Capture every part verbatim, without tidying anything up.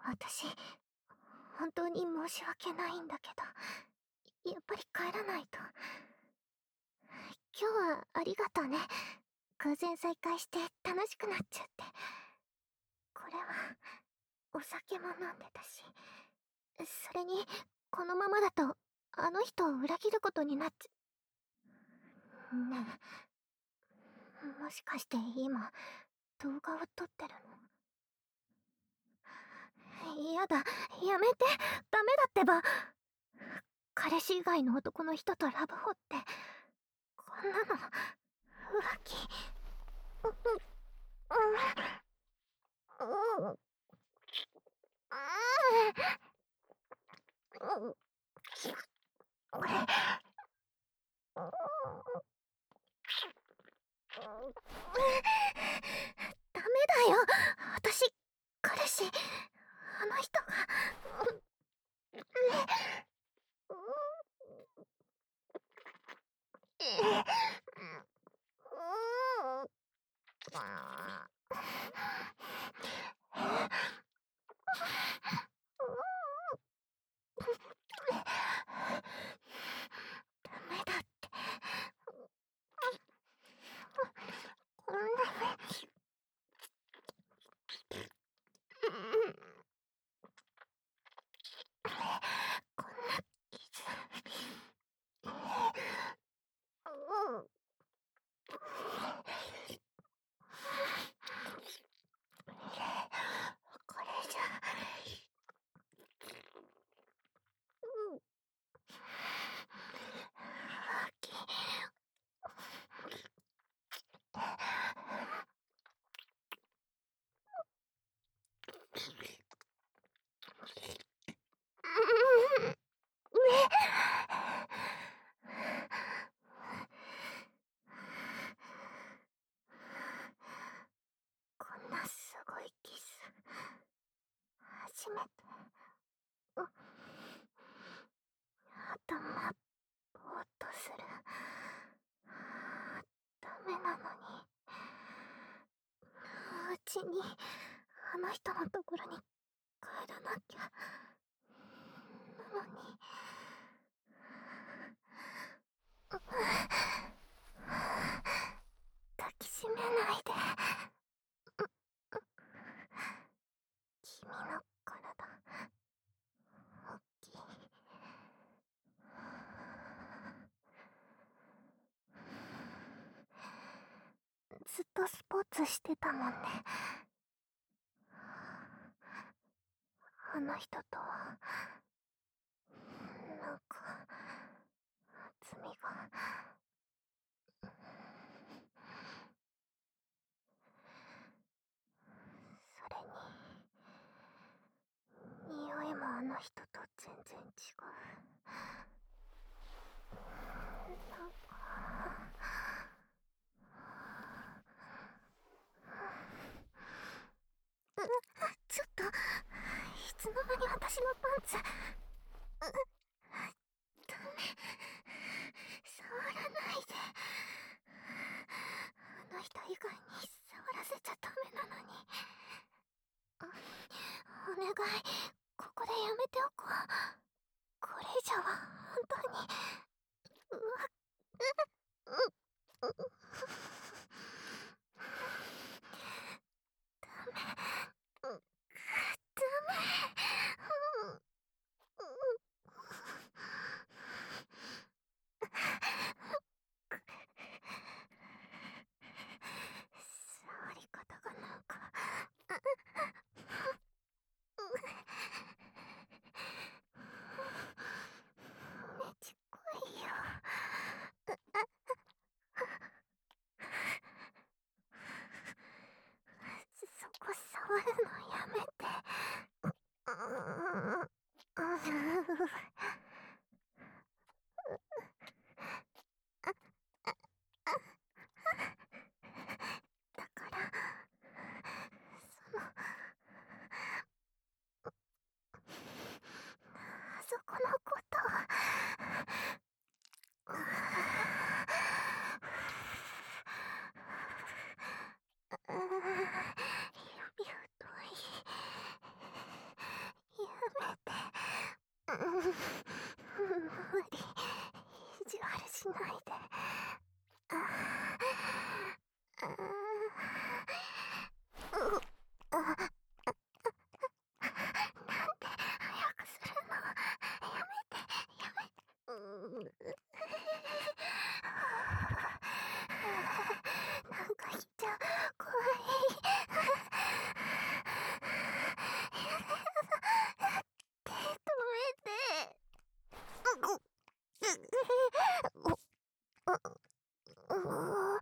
私、本当に申し訳ないんだけど、やっぱり帰らないと。今日はありがとうね。偶然再会して楽しくなっちゃって。これは、お酒も飲んでたし。それに、このままだと、あの人を裏切ることになっちゃ。ねえ、もしかして今、動画を撮ってるの？やだ、やめて、ダメだってば。彼氏以外の男の人とラブホって、こんなの、浮気。う、う、うん、うん、うん、うん、俺、ダメだよ。私、彼氏、あの人が、ダメだって。こんなこんな傷。うん。これじゃ。うん。浮気。こんなすごいキス、初めて。うん。頭、ぼーっとする。ダメなのに。うちに、あの人のところに帰らなきゃ。なのに。抱きしめないで。君の体、大きい。ずっとスポーツしてたもんね。あの人とは、なんか、罪が。それに、匂いもあの人と全然違う。なんか、う、ちょっと、いつの間に私のパンツ。ダメ、触らないで。あの人以外に触らせちゃダメなのに。お願い、ここでやめておこう。これ以上は本当に。うわ、う、う、う、ダメ、う、ダメ。うん、うん、触り方がなんか。 無理。意地悪しないで。ああうあなんで早くするの。やめて、やめて。うーなんか言っちゃう。怖い。手止めて。うう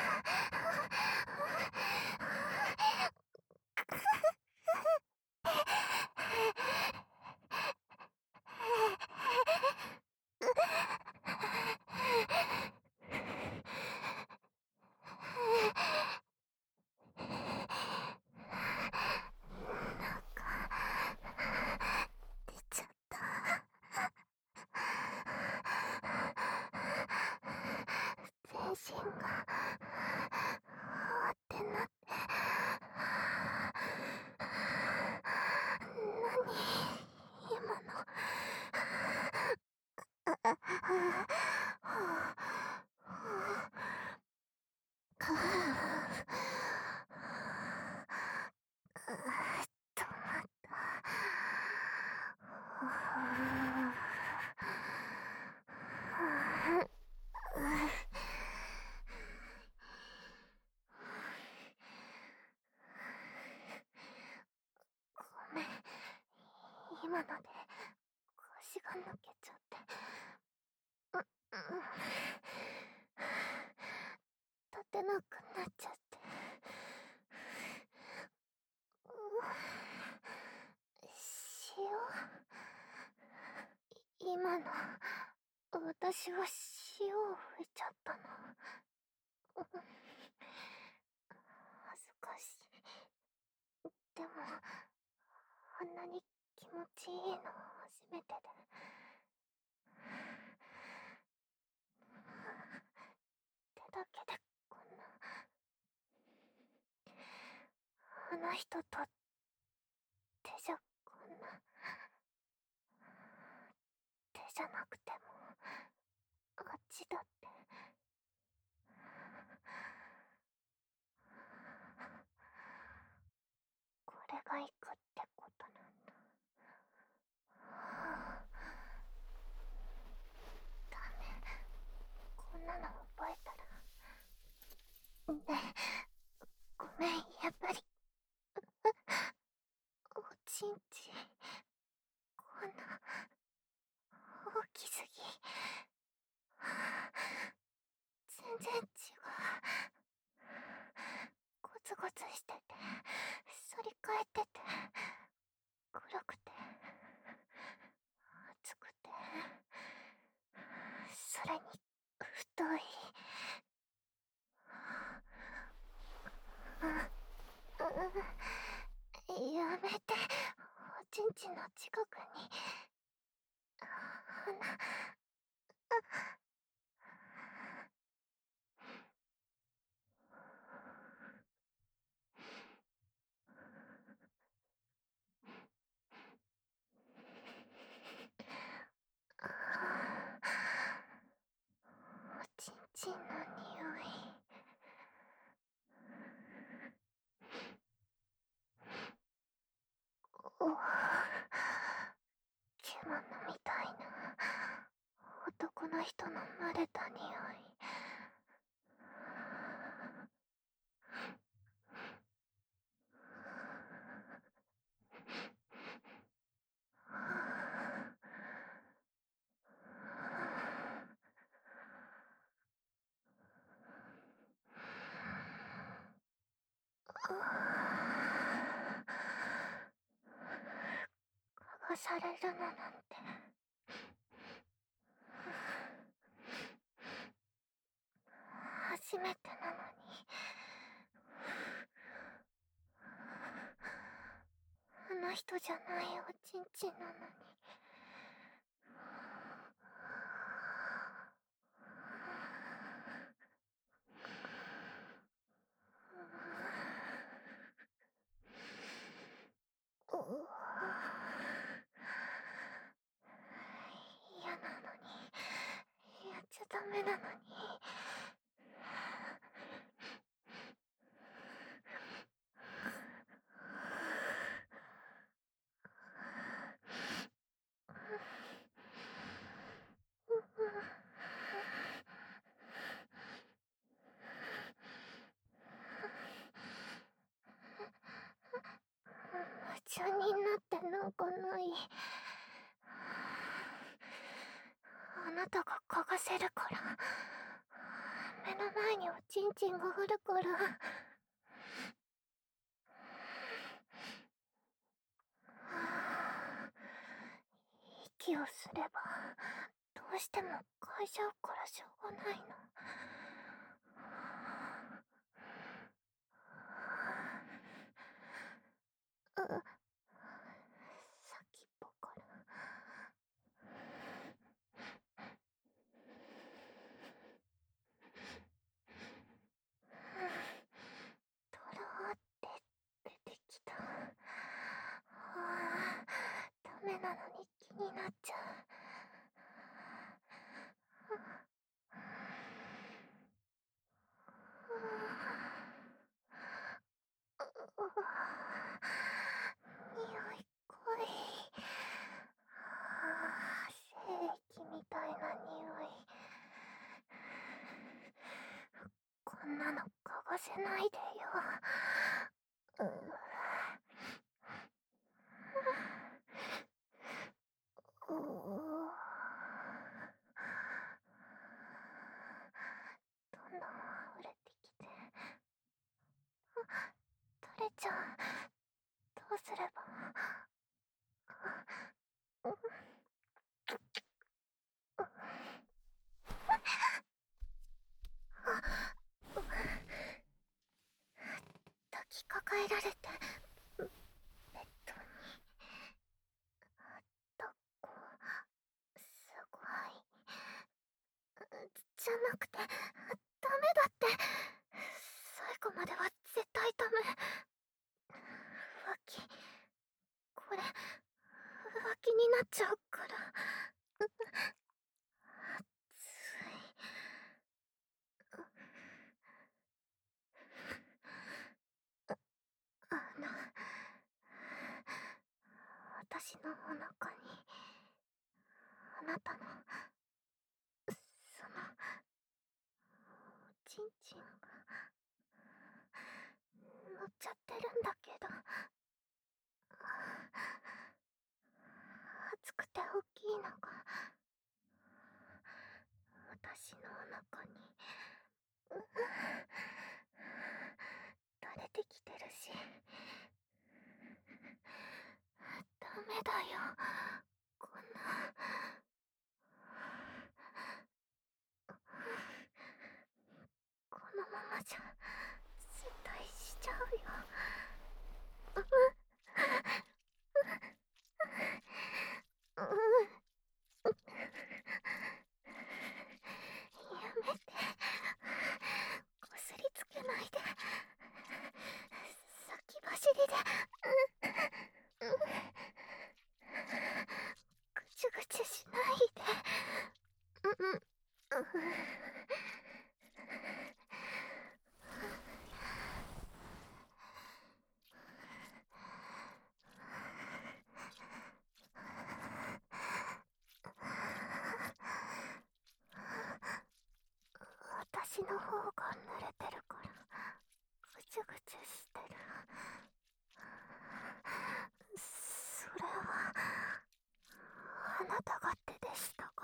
出ちゃった。全身が終わってなって。何今の。ああか止まった。ごめん、今ので腰が抜けちゃって。ううん立てなくなっちゃって。塩今の私は塩を吹いちゃったの。恥ずかしい。でもあんなに気持ちいいの初めてで。手だけでこんな。あの人と手じゃこんな。手じゃなくてもあっちだって。これが行くってことなんだ。ダメ、こんなの覚えたら。ねえ、ごめん、やっぱり。おちんちこんな大きすぎ。全然違う。ゴツゴツしてて反り返ってて黒くて熱くて、それに太い。やめて、おちんちの近くに花。おちんちんの匂い。お獣みたいな男の人の慣れた匂い。嗅がされるのなんて初めてなのに。あの人じゃないおちんちんなのに。 緒になってなんかない。あなたが嗅がせるから。目の前におちんちんがあるから。息をすればどうしても嗅いじゃうからしょうがないの。う先っぽから。とろーって出てきた。ああ、ダメなのに気になっちゃう。匂い濃い。精液みたいな匂い。こんなの嗅がせないでよ。うううどんどん溢れてきて。垂れちゃう。どうすれば。抱きかかえられてベッドに。抱っこすごい。じゃなくてダメだって。最後までは絶対ダメ。浮気、これ浮気になっちゃうから。熱い。あの、私のお腹にあなたのそのおちんちんが乗っちゃってるんだけど。熱くて大きいのが私のお腹に垂れてきてるし。ダメだよ、こんな。このままじゃ絶対しちゃうよ。やめて。こすりつけないで。先走りで。ぐちゅぐちゅしないで。うんうん。私の方が濡れてるからぐちゅぐちゅしてる。それはあなたが手でしたから。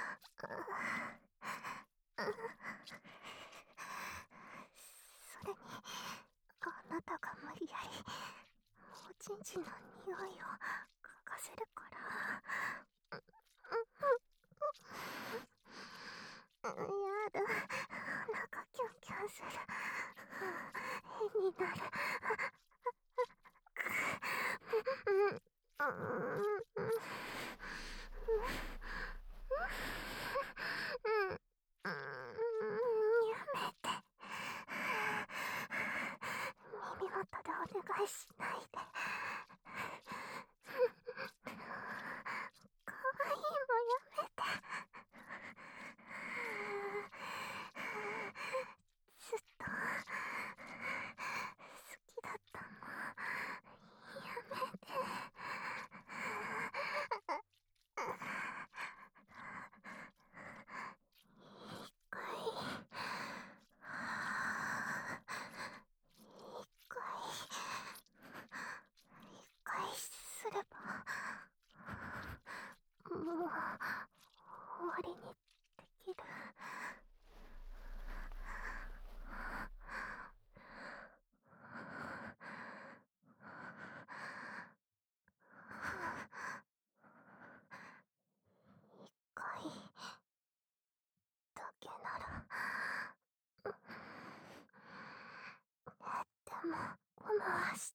それにあなたが無理やりおちんちんの匂いを嗅がせるから。やだ、なんかキュンキュンする。変になる。やめて。耳元でお願いしないで。かわいいもやめて。ずっと好きだったの。やめて。一回一回して。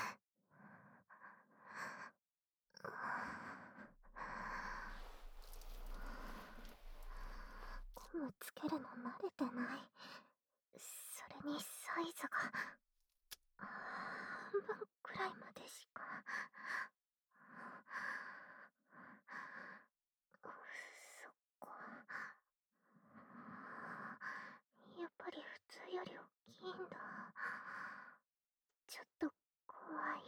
ゴムつけるの慣れてない。それにサイズが半分くらいまでしか。そっか。やっぱり普通より大きいんだ。ちょっと怖い。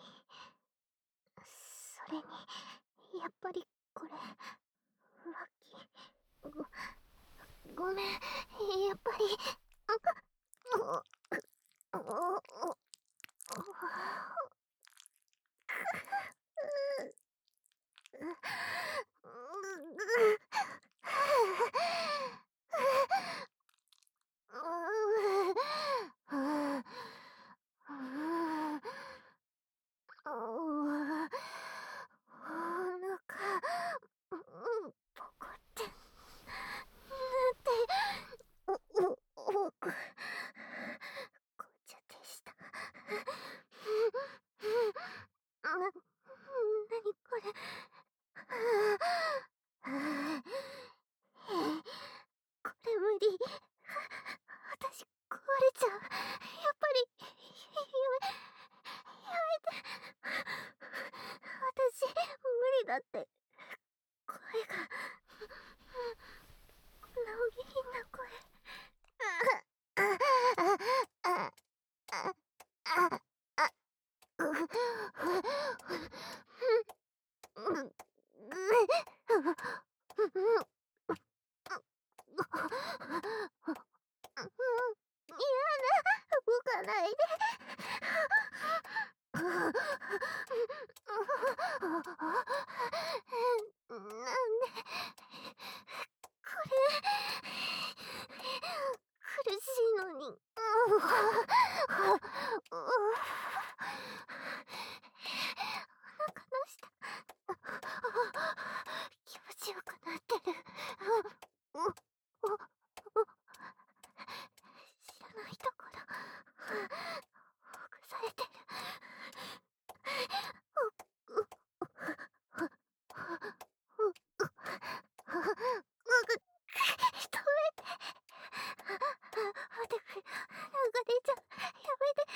それにやっぱりこれ浮気。ご、ごめん、やっぱり。おおおお腹ポコってなっておおお紅茶でした。な、なにこれ。これ無理。私壊れちゃう。やっぱりやめやめて。私無理だって。声がこんなお下品な声。動かないで。なんでこれ苦しいのに。お腹の下気持ちよくなってる。知らないところほぐされてる。止めて。で流れちゃう。やめて。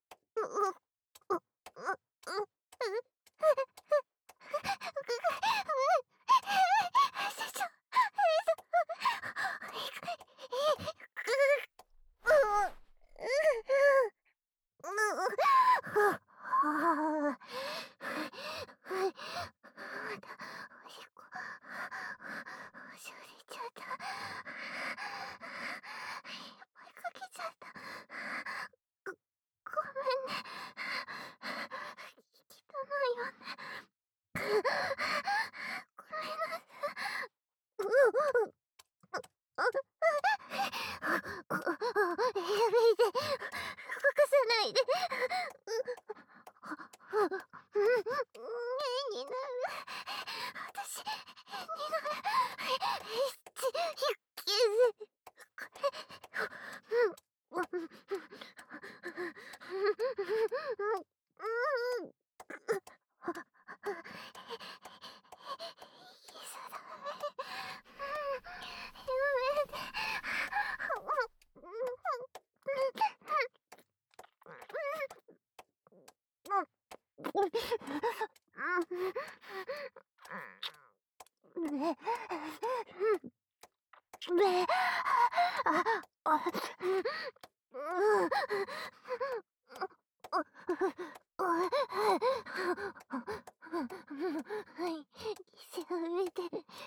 犠牲を植えて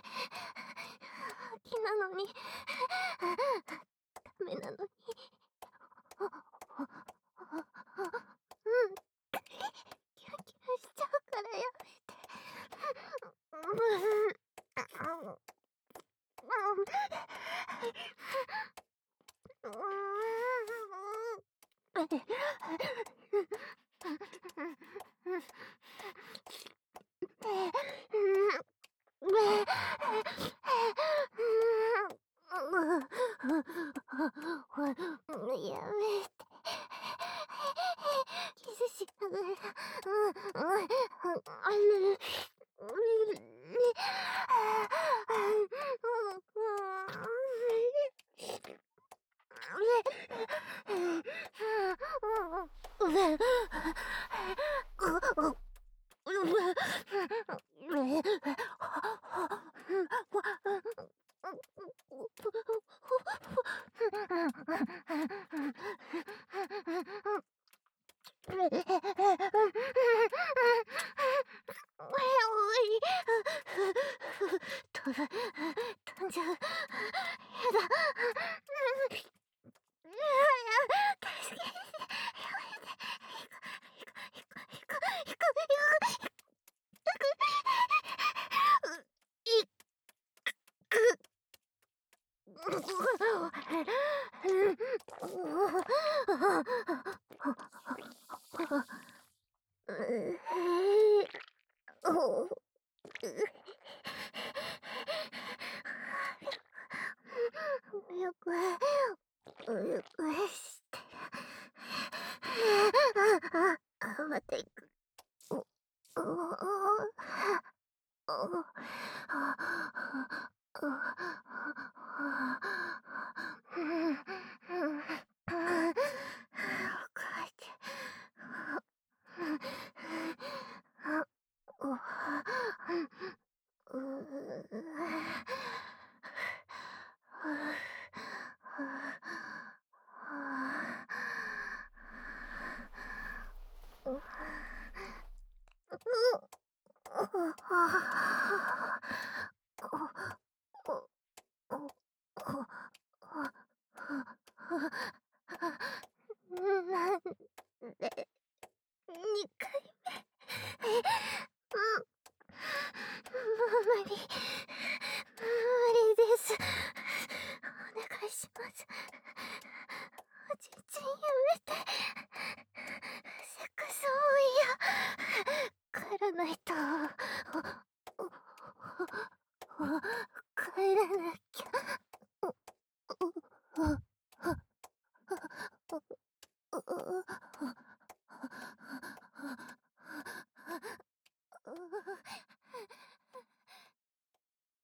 秋なのにダメなのに。うんキラキラしちゃうからやめて。 飛んじゃう。やだ。助けて。よく、よくして。また行く。お、お、お、お、なんで、にかいめ。うん。無理。無理です。お願いします。おちんちんやめて。セックスも嫌。帰らないと。帰らなきゃ。